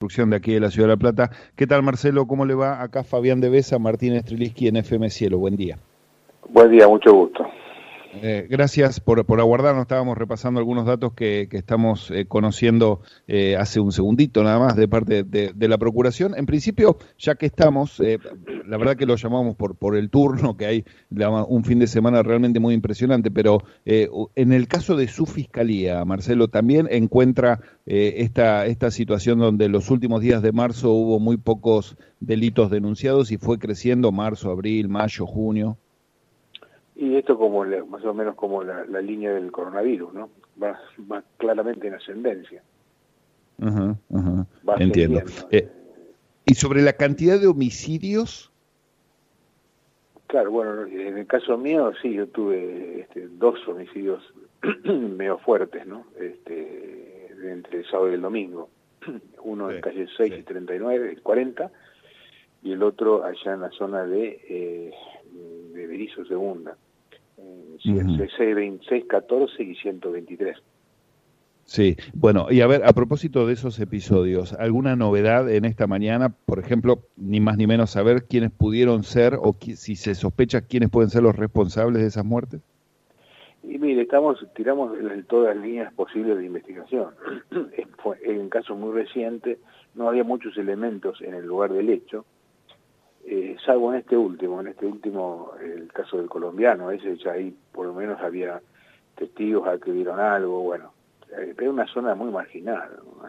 Construcción de aquí de la Ciudad de La Plata. ¿Qué tal, Marcelo? ¿Cómo le va? Acá Fabián de Besa, Martín Streliski en FM Cielo. Buen día. Buen día, mucho gusto. Gracias por aguardarnos. Estábamos repasando algunos datos que estamos conociendo hace un segundito nada más de parte de la Procuración. En principio, ya que estamos, la verdad que lo llamamos por el turno, que hay un fin de semana realmente muy impresionante, pero en el caso de su fiscalía, Marcelo, también encuentra esta situación donde los últimos días de marzo hubo muy pocos delitos denunciados y fue creciendo marzo, abril, mayo, junio. Y esto más o menos como la línea del coronavirus, ¿no? Va claramente en ascendencia. Va Entiendo. ascendiendo. ¿Y sobre la cantidad de homicidios? Claro, bueno, en el caso mío, sí, yo tuve 2 homicidios medio fuertes, ¿no? Entre el sábado y el domingo. Uno en calle 6 y 39, 40, y el otro allá en la zona de Berizo Segunda. 614 y 123. Sí, bueno, y a ver, a propósito de esos episodios, ¿alguna novedad en esta mañana? Por ejemplo, ni más ni menos saber quiénes pudieron ser o si se sospecha quiénes pueden ser los responsables de esas muertes. Y mire, tiramos todas las líneas posibles de investigación. En un caso muy reciente, no había muchos elementos en el lugar del hecho, salvo en este último, el caso del colombiano, ese ya ahí por lo menos había testigos a que vieron algo, bueno, pero una zona muy marginal,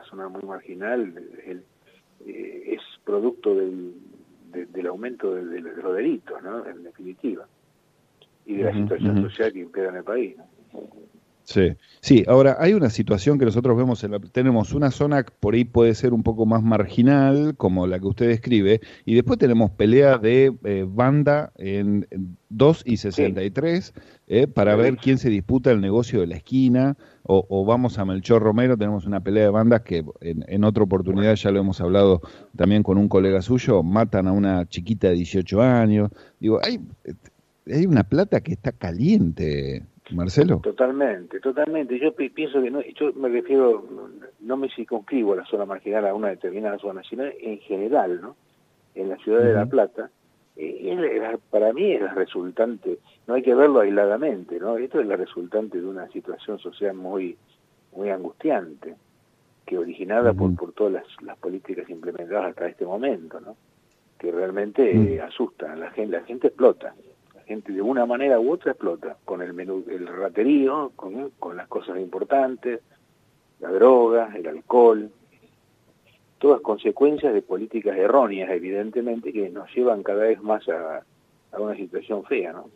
es producto del aumento de los delitos, ¿no? En definitiva, y de la situación social que impera en el país, ¿no? Sí, ahora hay una situación que nosotros vemos, tenemos una zona que por ahí puede ser un poco más marginal, como la que usted describe, y después tenemos pelea de banda en 2 y 63, para ver quién se disputa el negocio de la esquina, o vamos a Melchor Romero, tenemos una pelea de bandas que en otra oportunidad ya lo hemos hablado también con un colega suyo, matan a una chiquita de 18 años, digo, hay una plata que está caliente, Marcelo. Totalmente. Yo pienso que yo me refiero, no me circunscribo a la zona marginal, a una determinada zona, sino en general, ¿no? En la ciudad de La Plata, para mí es la resultante, no hay que verlo aisladamente, ¿no? Esto es la resultante de una situación social muy angustiante, que originada por todas las políticas implementadas hasta este momento, ¿no? Que realmente asustan, la gente explota. Gente de una manera u otra explota, con el raterío, con las cosas importantes, la droga, el alcohol, todas consecuencias de políticas erróneas, evidentemente, que nos llevan cada vez más a una situación fea, ¿no?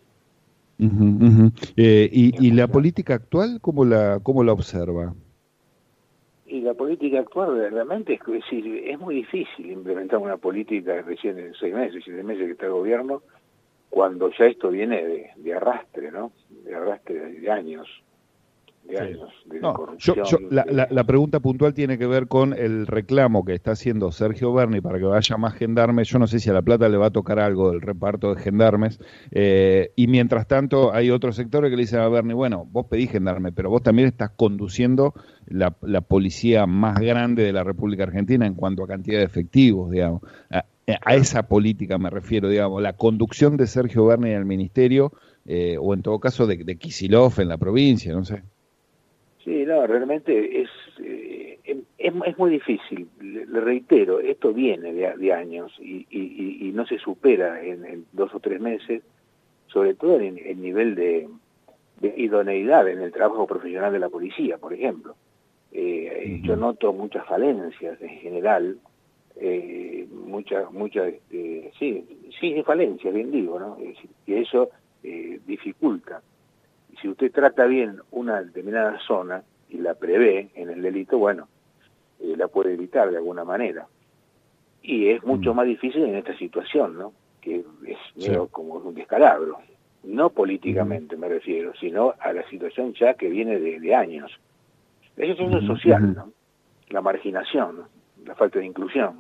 ¿Y la política actual cómo la observa? Y la política actual realmente es muy difícil implementar una política recién en 6 meses, 7 meses que está el gobierno, cuando ya esto viene de arrastre, ¿no? De arrastre de años de corrupción. La pregunta puntual tiene que ver con el reclamo que está haciendo Sergio Berni para que vaya más gendarmes. Yo no sé si a La Plata le va a tocar algo del reparto de gendarmes. Y mientras tanto hay otros sectores que le dicen a Berni, bueno, vos pedís gendarme, pero vos también estás conduciendo la policía más grande de la República Argentina en cuanto a cantidad de efectivos, digamos. A esa política me refiero, digamos, la conducción de Sergio Berni en el ministerio, o en todo caso de Kicillof en la provincia, no sé. Sí, no, realmente es muy difícil. Le reitero, esto viene de años y no se supera en 2 o 3 meses, sobre todo en el nivel de idoneidad en el trabajo profesional de la policía, por ejemplo. Yo noto muchas falencias en general, muchas falencias, bien digo, ¿no? Y eso dificulta. Y si usted trata bien una determinada zona y la prevé en el delito, bueno, la puede evitar de alguna manera. Y es mucho más difícil en esta situación, ¿no? Que es medio como un descalabro. No políticamente me refiero, sino a la situación ya que viene de años. La situación social, ¿no? La marginación, ¿no? La falta de inclusión,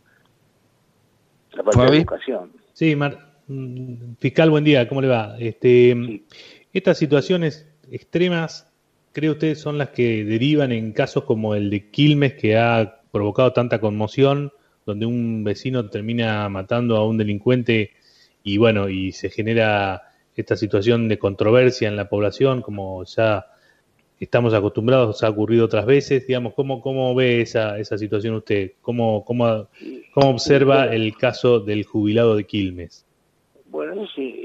la falta de educación. Sí, fiscal, buen día, ¿cómo le va? Sí. Estas situaciones extremas, ¿cree usted son las que derivan en casos como el de Quilmes, que ha provocado tanta conmoción, donde un vecino termina matando a un delincuente y bueno, y se genera esta situación de controversia en la población, como ya estamos acostumbrados, ha ocurrido otras veces, digamos, ¿cómo ve esa situación usted? ¿Cómo observa el caso del jubilado de Quilmes? Bueno,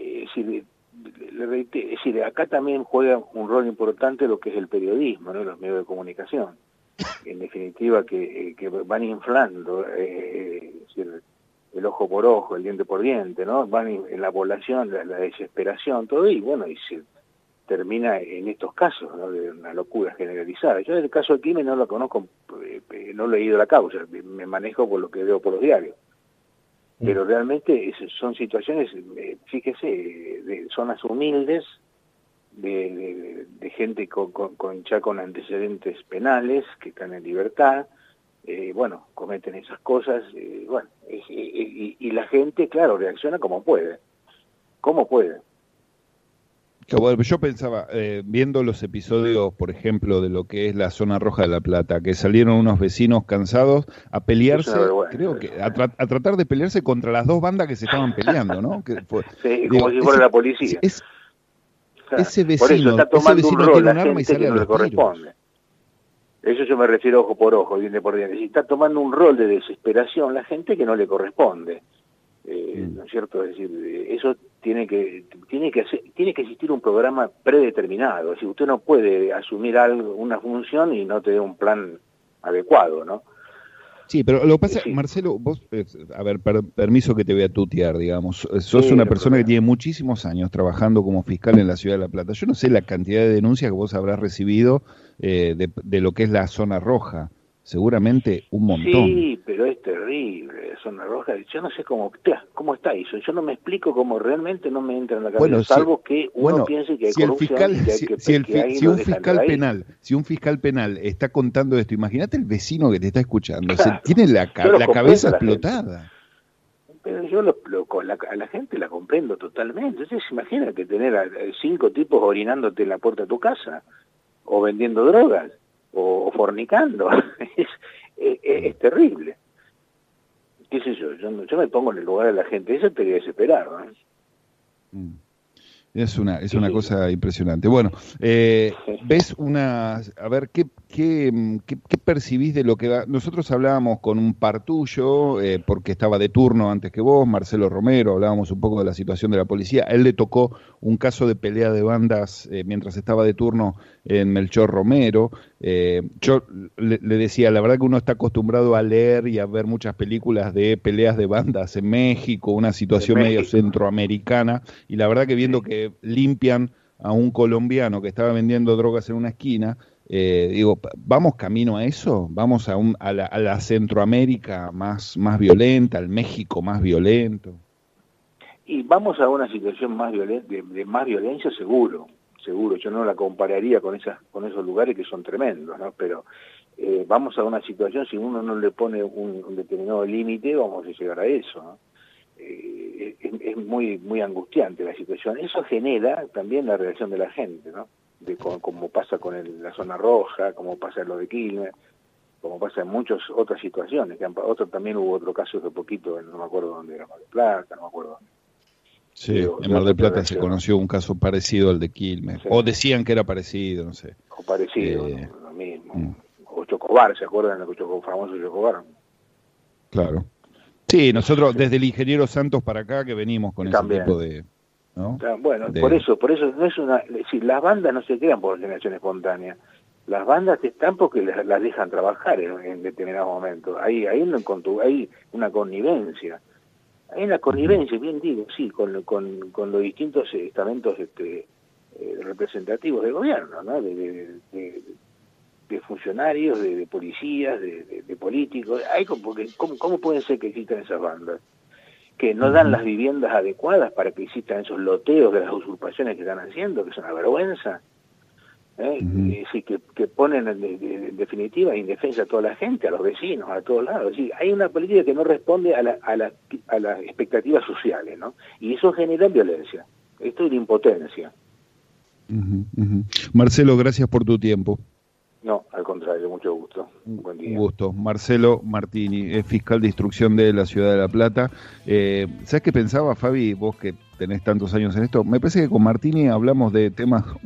es decir, acá también juega un rol importante lo que es el periodismo, ¿no? Los medios de comunicación. En definitiva, que van inflando, es decir, el ojo por ojo, el diente por diente, ¿no? Van en la población, la desesperación, todo, y bueno, y se termina en estos casos, ¿no? De una locura generalizada. Yo el caso de Quilmes no lo conozco, no he leído la causa, me manejo por lo que veo por los diarios. Pero realmente son situaciones, fíjese, de zonas humildes, de gente ya con antecedentes penales, que están en libertad, bueno, cometen esas cosas, bueno, y la gente, claro, reacciona como puede. ¿Cómo puede? Yo pensaba, viendo los episodios, por ejemplo, de lo que es la zona roja de La Plata, que salieron unos vecinos cansados a pelearse, creo que a tratar de pelearse contra las dos bandas que se estaban peleando, ¿no? Sí, como si fuera la policía. Ese vecino, por eso está tomando un rol tiene un la arma y gente sale que no le corresponde. Eso yo me refiero ojo por ojo, diente por diente. Si está tomando un rol de desesperación la gente que no le corresponde. ¿No es cierto? Es decir, eso tiene que existir un programa predeterminado. Es decir, usted no puede asumir una función y no tener un plan adecuado, ¿no? Sí, pero lo que pasa, Sí. Marcelo, vos, a ver, permiso que te voy a tutear, digamos, sos una persona que tiene muchísimos años trabajando como fiscal en la Ciudad de La Plata. Yo no sé la cantidad de denuncias que vos habrás recibido de lo que es la zona roja. Seguramente un montón. Sí, pero es terrible, la zona roja. Yo no sé cómo está eso. Yo no me explico cómo realmente no me entra en la cabeza, bueno, salvo que uno piense que hay corrupción y que hay si un fiscal penal está contando esto, imagínate el vecino que te está escuchando, claro, tiene la cabeza explotada. Pero yo a la gente la comprendo totalmente. Entonces, imagínate tener a 5 tipos orinándote en la puerta de tu casa, o vendiendo drogas, o fornicando. Es terrible. ¿Qué sé yo me pongo en el lugar de la gente, eso te desesperar, ¿no? Es una cosa impresionante. Bueno, ves a ver, ¿qué percibís de lo que da? Nosotros hablábamos con un par tuyo, porque estaba de turno antes que vos, Marcelo Romero, hablábamos un poco de la situación de la policía. A él le tocó un caso de pelea de bandas mientras estaba de turno en Melchor Romero. Yo le decía, la verdad que uno está acostumbrado a leer y a ver muchas películas de peleas de bandas en México, una situación medio centroamericana, y la verdad que viendo que limpian a un colombiano que estaba vendiendo drogas en una esquina, digo, ¿vamos camino a eso? ¿Vamos a la Centroamérica más violenta, al México más violento? Y vamos a una situación más de más violencia, seguro. Yo no la compararía con esos lugares que son tremendos, ¿no? Pero vamos a una situación, si uno no le pone un determinado límite, vamos a llegar a eso, ¿no? Es muy angustiante la situación. Eso genera también la reacción de la gente, ¿no? Como pasa con la zona roja, como pasa en lo de Quilmes, como pasa en muchas otras situaciones. También hubo otro caso hace poquito, no me acuerdo dónde era, Mar del Plata, no me acuerdo dónde. Sí, en Mar del Plata se conoció un caso parecido al de Quilmes, sí. O decían que era parecido, no sé. O parecido, lo mismo. O Chocobar, ¿se acuerdan del famoso Chocobar? Claro. Sí, nosotros desde el ingeniero Santos para acá que venimos con también. Ese tipo de... ¿no? Bueno, por eso no es una... Si las bandas no se crean por generación espontánea, las bandas están porque las dejan trabajar en determinados momentos. Hay una connivencia. Hay una connivencia, bien digo, sí, con los distintos estamentos representativos del gobierno, ¿no? De funcionarios, de policías, de políticos. ¿Cómo pueden ser que existan esas bandas? Que no dan las viviendas adecuadas para que existan esos loteos de las usurpaciones que están haciendo, que es una vergüenza. Sí, que ponen en definitiva indefensa a toda la gente, a los vecinos, a todos lados. Sí, hay una política que no responde a las expectativas sociales, ¿no? Y eso genera violencia. Esto es de impotencia. Marcelo, gracias por tu tiempo. No, al contrario, mucho gusto. Buen día. Un gusto. Marcelo Martini, es fiscal de instrucción de la Ciudad de La Plata. ¿Sabes qué pensaba, Fabi? Vos que tenés tantos años en esto, me parece que con Martini hablamos de temas